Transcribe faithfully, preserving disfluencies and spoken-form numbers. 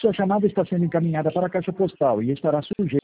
Sua chamada está sendo encaminhada para a caixa postal e estará sujeita